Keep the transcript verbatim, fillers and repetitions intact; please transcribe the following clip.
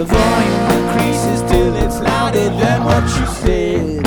The volume increases till it's louder than what you said.